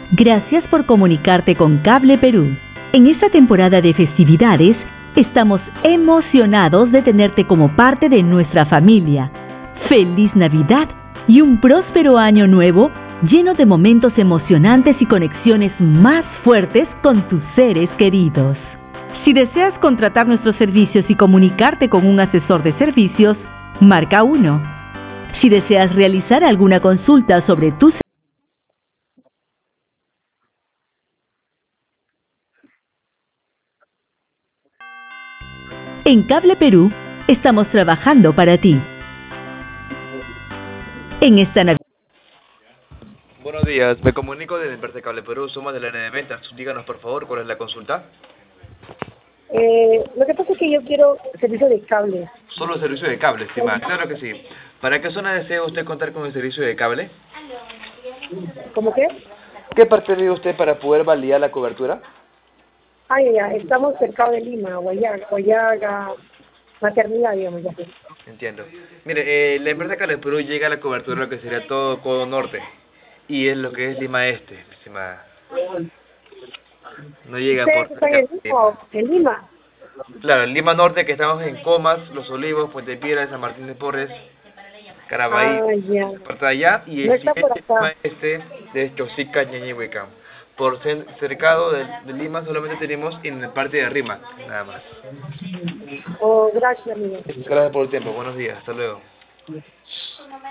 Gracias por comunicarte con Cable Perú. En esta temporada de festividades, estamos emocionados de tenerte como parte de nuestra familia. ¡Feliz Navidad y un próspero año nuevo lleno de momentos emocionantes y conexiones más fuertes con tus seres queridos! Si deseas contratar nuestros servicios y comunicarte con un asesor de servicios, marca 1. Si deseas realizar alguna consulta sobre tus En Cable Perú, estamos trabajando para ti. En esta Navidad. Buenos días, me comunico desde Empresa Cable Perú, somos del área de ventas. Díganos por favor cuál es la consulta. Lo que pasa es que yo quiero servicio de cable. Solo servicio de cable, estimada. Claro que sí. ¿Para qué zona desea usted contar con el servicio de cable? ¿Cómo qué? ¿Qué parte vive usted para poder validar la cobertura? Ya, estamos cerca de Lima, Guayaga, Maternidad, digamos ya. Entiendo. Mire, la Empresa Cable Perú llega a la cobertura lo que sería todo Codo Norte. Y es lo que es Lima Este, estimada. No llega ¿Ustedes por... están en Lima? Claro, en Lima Norte, que estamos en Comas, Los Olivos, Puente Piedra, San Martín de Porres, Carabalí, Ya. parte de allá, y No el está por siguiente Lima acá. Este de Chosica, Ñeñihueca. Por cercado de Lima solamente tenemos en el parte de Rima, nada más. Gracias, amigo. Gracias por el tiempo, buenos días, hasta luego.